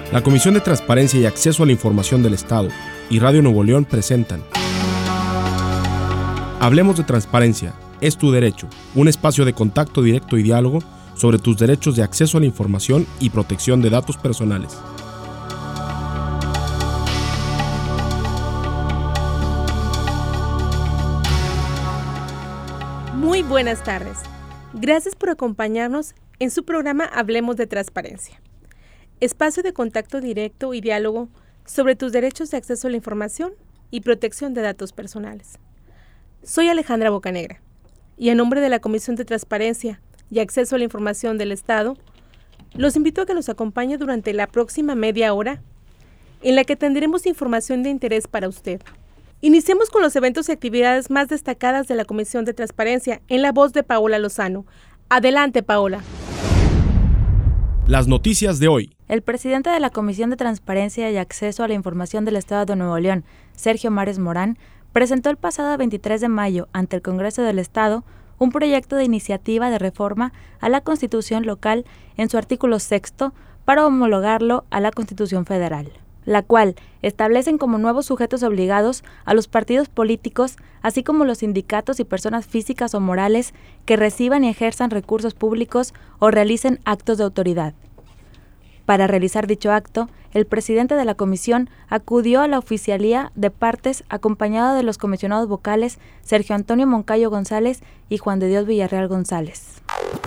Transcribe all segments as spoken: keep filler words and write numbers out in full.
La Comisión de Transparencia y Acceso a la Información del Estado y Radio Nuevo León presentan Hablemos de Transparencia, es tu derecho, un espacio de contacto directo y diálogo sobre tus derechos de acceso a la información y protección de datos personales. Muy buenas tardes. Gracias por acompañarnos en su programa Hablemos de Transparencia, espacio de contacto directo y diálogo sobre tus derechos de acceso a la información y protección de datos personales. Soy Alejandra Bocanegra y en nombre de la Comisión de Transparencia y Acceso a la Información del Estado, los invito a que nos acompañe durante la próxima media hora en la que tendremos información de interés para usted. Iniciemos con los eventos y actividades más destacadas de la Comisión de Transparencia en la voz de Paola Lozano. Adelante, Paola. Las noticias de hoy. El presidente de la Comisión de Transparencia y Acceso a la Información del Estado de Nuevo León, Sergio Mares Morán, presentó el pasado veintitrés de mayo ante el Congreso del Estado un proyecto de iniciativa de reforma a la Constitución local en su artículo sexto para homologarlo a la Constitución federal, la cual establecen como nuevos sujetos obligados a los partidos políticos, así como los sindicatos y personas físicas o morales que reciban y ejerzan recursos públicos o realicen actos de autoridad. Para realizar dicho acto, el presidente de la comisión acudió a la oficialía de partes acompañado de los comisionados vocales Sergio Antonio Moncayo González y Juan de Dios Villarreal González.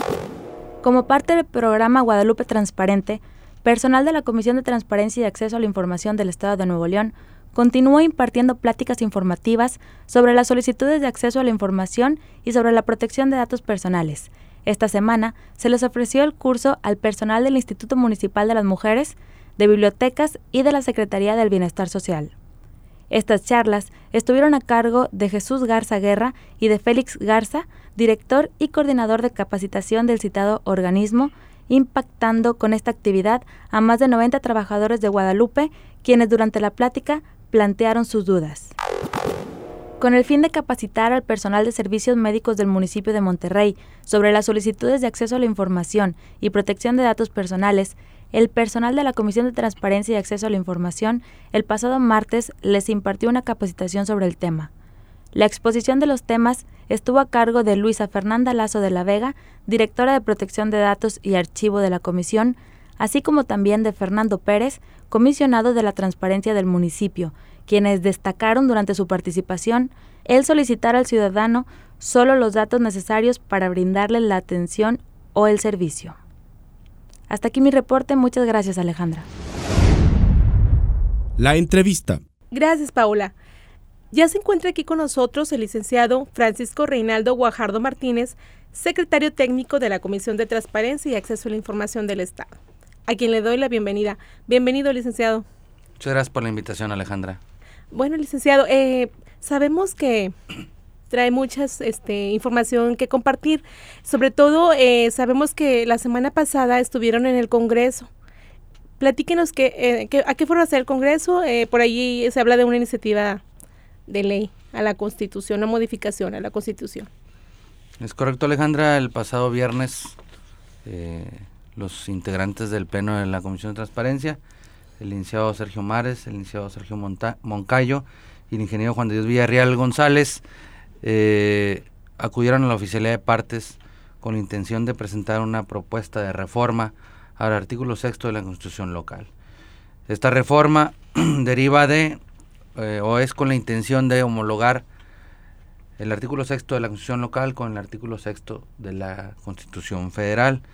Como parte del programa Guadalupe Transparente, personal de la Comisión de Transparencia y Acceso a la Información del Estado de Nuevo León continuó impartiendo pláticas informativas sobre las solicitudes de acceso a la información y sobre la protección de datos personales. Esta semana se les ofreció el curso al personal del Instituto Municipal de las Mujeres, de Bibliotecas y de la Secretaría del Bienestar Social. Estas charlas estuvieron a cargo de Jesús Garza Guerra y de Félix Garza, director y coordinador de capacitación del citado organismo, impactando con esta actividad a más de noventa trabajadores de Guadalupe, quienes durante la plática plantearon sus dudas. Con el fin de capacitar al personal de servicios médicos del municipio de Monterrey sobre las solicitudes de acceso a la información y protección de datos personales, el personal de la Comisión de Transparencia y Acceso a la Información el pasado martes les impartió una capacitación sobre el tema. La exposición de los temas estuvo a cargo de Luisa Fernanda Lazo de la Vega, directora de Protección de Datos y Archivo de la Comisión, así como también de Fernando Pérez, comisionado de la Transparencia del municipio, quienes destacaron durante su participación el solicitar al ciudadano solo los datos necesarios para brindarle la atención o el servicio. Hasta aquí mi reporte. Muchas gracias, Alejandra. La entrevista. Gracias, Paola. Ya se encuentra aquí con nosotros el licenciado Francisco Reinaldo Guajardo Martínez, secretario técnico de la Comisión de Transparencia y Acceso a la Información del Estado, a quien le doy la bienvenida. Bienvenido, licenciado. Muchas gracias por la invitación, Alejandra. Bueno, licenciado, eh, sabemos que trae mucha este, información que compartir. Sobre todo, eh, sabemos que la semana pasada estuvieron en el Congreso. Platíquenos que, eh, que, a qué fueron a hacer el Congreso. Eh, por allí se habla de una iniciativa de ley a la Constitución, una modificación a la Constitución. Es correcto, Alejandra. El pasado viernes, eh, los integrantes del Pleno de la Comisión de Transparencia, el licenciado Sergio Mares, el licenciado Sergio Monta- Moncayo y el ingeniero Juan de Dios Villarreal González, eh, acudieron a la oficialía de partes con la intención de presentar una propuesta de reforma al artículo sexto de la Constitución local. Esta reforma deriva de, eh, o es con la intención de homologar el artículo sexto de la Constitución local con el artículo sexto de la Constitución federal.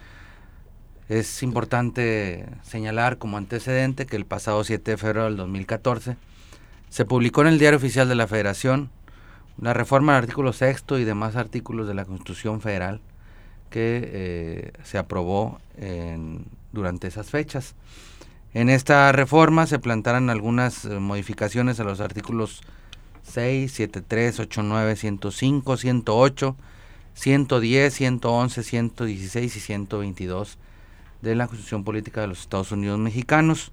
Es importante señalar como antecedente que el pasado siete de febrero del dos mil catorce se publicó en el Diario Oficial de la Federación una reforma al artículo sexto y demás artículos de la Constitución federal que eh, se aprobó en, durante esas fechas. En esta reforma se plantearon algunas eh, modificaciones a los artículos seis, setenta y tres, ochenta y nueve, ciento cinco, ciento ocho, ciento diez, ciento once, ciento dieciséis y ciento veintidós de la Constitución Política de los Estados Unidos Mexicanos.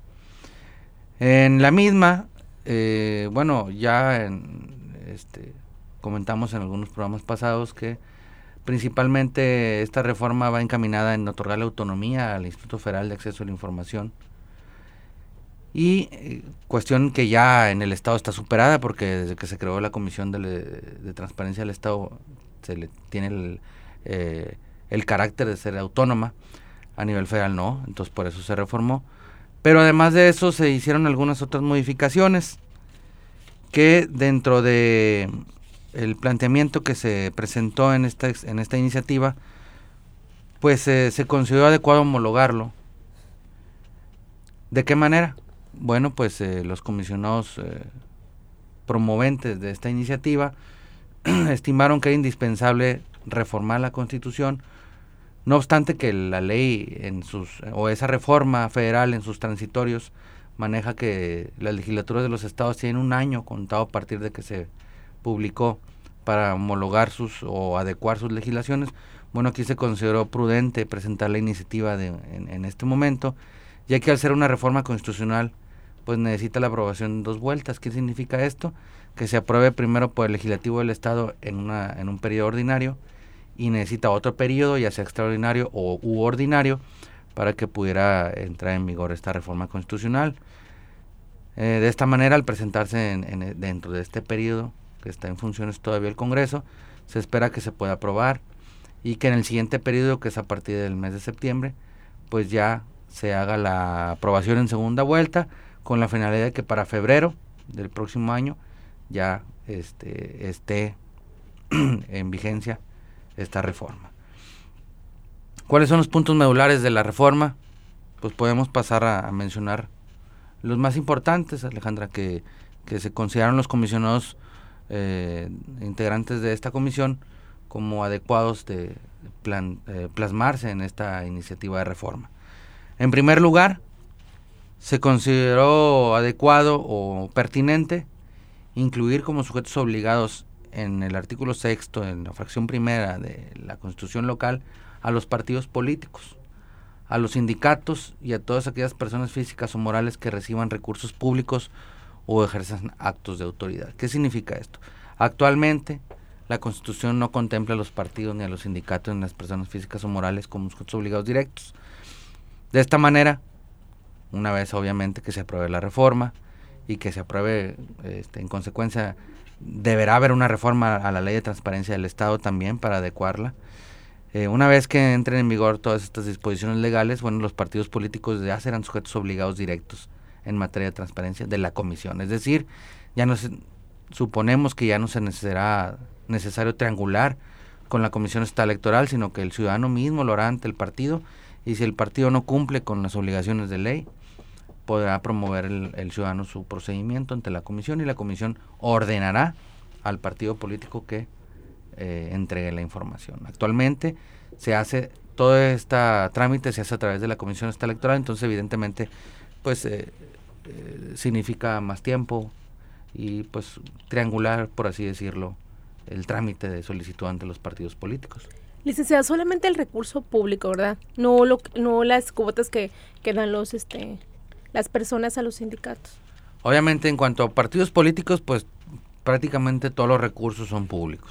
En la misma, eh, bueno, ya en, este, comentamos en algunos programas pasados que principalmente esta reforma va encaminada en otorgar la autonomía al Instituto Federal de Acceso a la Información y eh, cuestión que ya en el Estado está superada, porque desde que se creó la Comisión de, le, de Transparencia del Estado se le tiene el, eh, el carácter de ser autónoma. A nivel federal no, entonces por eso se reformó. Pero además de eso se hicieron algunas otras modificaciones que dentro de el planteamiento que se presentó en esta, en esta iniciativa, pues eh, se consideró adecuado homologarlo. ¿De qué manera? Bueno, pues eh, los comisionados eh, promoventes de esta iniciativa estimaron que era indispensable reformar la Constitución, no obstante que la ley en sus o esa reforma federal en sus transitorios maneja que las legislaturas de los estados tienen un año contado a partir de que se publicó para homologar sus o adecuar sus legislaciones. Bueno, aquí se consideró prudente presentar la iniciativa de, en, en este momento, ya que al ser una reforma constitucional, pues necesita la aprobación en dos vueltas. ¿Qué significa esto? Que se apruebe primero por el legislativo del estado en una en un periodo ordinario, y necesita otro periodo, ya sea extraordinario o u ordinario, para que pudiera entrar en vigor esta reforma constitucional. Eh, de esta manera, al presentarse en, en, dentro de este periodo, que está en funciones todavía el Congreso, se espera que se pueda aprobar, y que en el siguiente periodo, que es a partir del mes de septiembre, pues ya se haga la aprobación en segunda vuelta, con la finalidad de que para febrero del próximo año ya este, esté en vigencia esta reforma. ¿Cuáles son los puntos medulares de la reforma? Pues podemos pasar a, a mencionar los más importantes, Alejandra, que, que se consideraron los comisionados eh, integrantes de esta comisión como adecuados de plan, eh, plasmarse en esta iniciativa de reforma. En primer lugar, se consideró adecuado o pertinente incluir como sujetos obligados en el artículo sexto, en la fracción primera de la Constitución local, a los partidos políticos, a los sindicatos y a todas aquellas personas físicas o morales que reciban recursos públicos o ejerzan actos de autoridad. ¿Qué significa esto? Actualmente, la Constitución no contempla a los partidos ni a los sindicatos ni a las personas físicas o morales como sujetos obligados directos. De esta manera, una vez obviamente que se apruebe la reforma y que se apruebe este, en consecuencia, deberá haber una reforma a la Ley de Transparencia del Estado también para adecuarla. Eh, una vez que entren en vigor todas estas disposiciones legales, bueno, los partidos políticos ya serán sujetos obligados directos en materia de transparencia de la comisión. Es decir, ya no se, suponemos que ya no se necesitará necesario triangular con la Comisión Estatal Electoral, sino que el ciudadano mismo lo hará ante el partido, y si el partido no cumple con las obligaciones de ley, podrá promover el, el ciudadano su procedimiento ante la comisión, y la comisión ordenará al partido político que eh, entregue la información. Actualmente se hace, todo este trámite se hace a través de la Comisión Estatal Electoral, entonces evidentemente pues eh, eh, significa más tiempo y pues triangular, por así decirlo, el trámite de solicitud ante los partidos políticos. Licenciada, solamente el recurso público, ¿verdad? No lo, no las cuotas que, que dan los este las personas a los sindicatos. Obviamente, en cuanto a partidos políticos, pues prácticamente todos los recursos son públicos.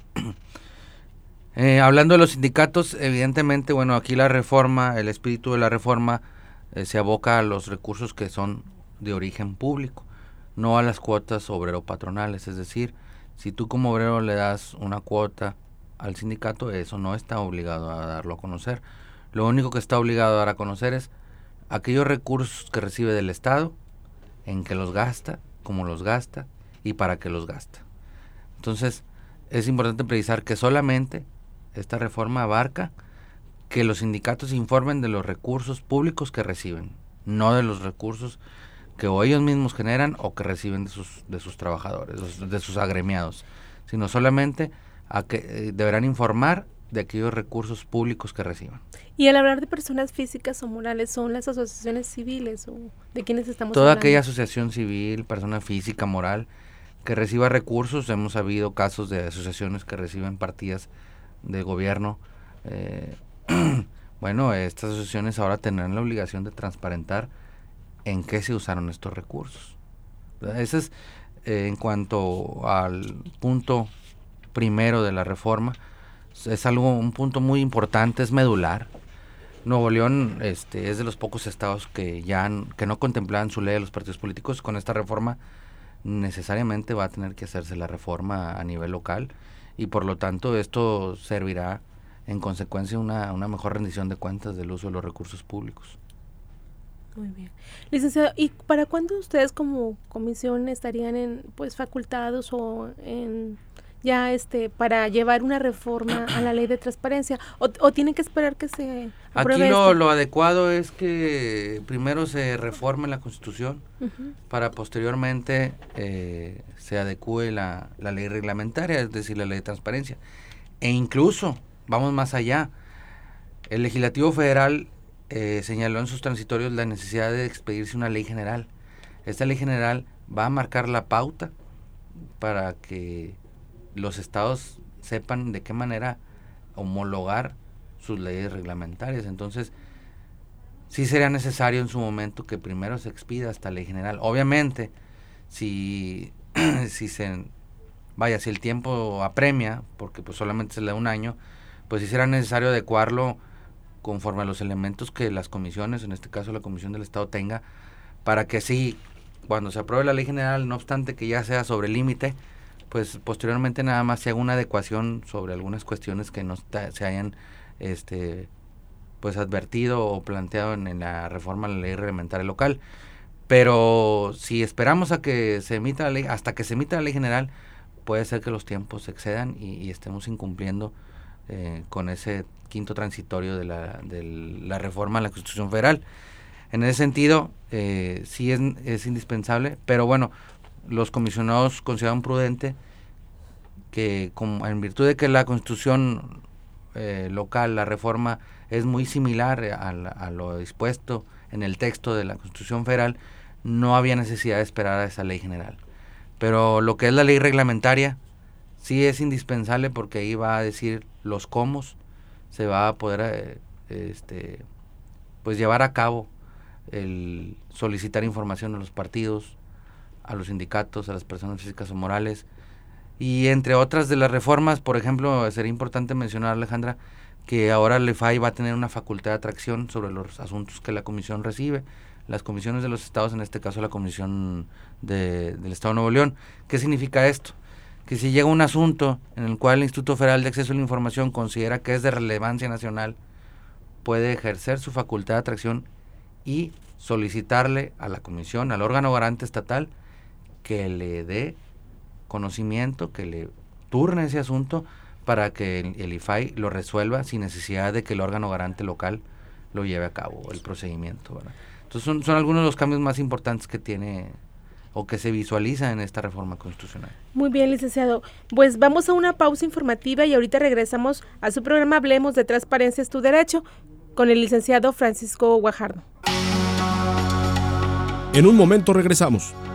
eh, hablando de los sindicatos, evidentemente, bueno, aquí la reforma, el espíritu de la reforma eh, se aboca a los recursos que son de origen público, no a las cuotas obrero-patronales. Es decir, si tú como obrero le das una cuota al sindicato, eso no está obligado a darlo a conocer. Lo único que está obligado a dar a conocer es aquellos recursos que recibe del Estado, en que los gasta, cómo los gasta y para qué los gasta. Entonces, es importante precisar que solamente esta reforma abarca que los sindicatos informen de los recursos públicos que reciben, no de los recursos que o ellos mismos generan o que reciben de sus, de sus trabajadores, de sus agremiados, sino solamente a que eh, deberán informar de aquellos recursos públicos que reciban. Y al hablar de personas físicas o morales, ¿son las asociaciones civiles o de quiénes estamos Toda hablando? aquella asociación civil, persona física, moral, que reciba recursos. Hemos habido casos de asociaciones que reciben partidas de gobierno. Eh, bueno, estas asociaciones ahora tendrán la obligación de transparentar en qué se usaron estos recursos. Ese es eh, en cuanto al punto primero de la reforma. Es algo, un punto muy importante, es medular. Nuevo León este, es de los pocos estados que ya han, que no contemplaban su ley de los partidos políticos. Con esta reforma necesariamente va a tener que hacerse la reforma a nivel local y por lo tanto esto servirá en consecuencia una, una mejor rendición de cuentas del uso de los recursos públicos. Muy bien. Licenciado, ¿y para cuándo ustedes como comisión estarían en pues facultados o en ya este para llevar una reforma a la ley de transparencia o, o tienen que esperar que se apruebe? Aquí lo, este? lo adecuado es que primero se reforme la Constitución uh-huh. para posteriormente eh, se adecúe la, la ley reglamentaria, es decir, la ley de transparencia. E incluso, vamos más allá, el Legislativo Federal eh, señaló en sus transitorios la necesidad de expedirse una ley general. Esta ley general va a marcar la pauta para que los estados sepan de qué manera homologar sus leyes reglamentarias. Entonces, sí sería necesario en su momento que primero se expida esta ley general. Obviamente, si, si se vaya, si el tiempo apremia, porque pues solamente se le da un año, pues sí será necesario adecuarlo conforme a los elementos que las comisiones, en este caso la Comisión del Estado, tenga, para que sí, cuando se apruebe la ley general, no obstante que ya sea sobre el límite, pues posteriormente nada más se haga una adecuación sobre algunas cuestiones que no está, se hayan este pues advertido o planteado en, en la reforma de la ley reglamentaria local. Pero si esperamos a que se emita la ley, hasta que se emita la ley general, puede ser que los tiempos se excedan y, y estemos incumpliendo eh, con ese quinto transitorio de la, de la reforma a la Constitución Federal. En ese sentido, eh, sí es, es indispensable, pero bueno, los comisionados consideran prudente que, como en virtud de que la Constitución eh, local, la reforma, es muy similar a, a lo dispuesto en el texto de la Constitución Federal, no había necesidad de esperar a esa ley general. Pero lo que es la ley reglamentaria sí es indispensable porque ahí va a decir los cómo se va a poder eh, este, pues llevar a cabo el solicitar información a los partidos, a los sindicatos, a las personas físicas o morales. Y entre otras de las reformas, por ejemplo, sería importante mencionar, Alejandra, que ahora el E F A I va a tener una facultad de atracción sobre los asuntos que la comisión recibe, las comisiones de los estados, en este caso la comisión de, del Estado de Nuevo León. ¿Qué significa esto? Que si llega un asunto en el cual el Instituto Federal de Acceso a la Información considera que es de relevancia nacional, puede ejercer su facultad de atracción y solicitarle a la comisión, al órgano garante estatal, que le dé conocimiento, que le turne ese asunto para que el, el I F A I lo resuelva sin necesidad de que el órgano garante local lo lleve a cabo, el procedimiento, ¿verdad? Entonces son, son algunos de los cambios más importantes que tiene o que se visualiza en esta reforma constitucional. Muy bien, licenciado. Pues vamos a una pausa informativa y ahorita regresamos a su programa Hablemos de Transparencia es tu Derecho con el licenciado Francisco Guajardo. En un momento regresamos.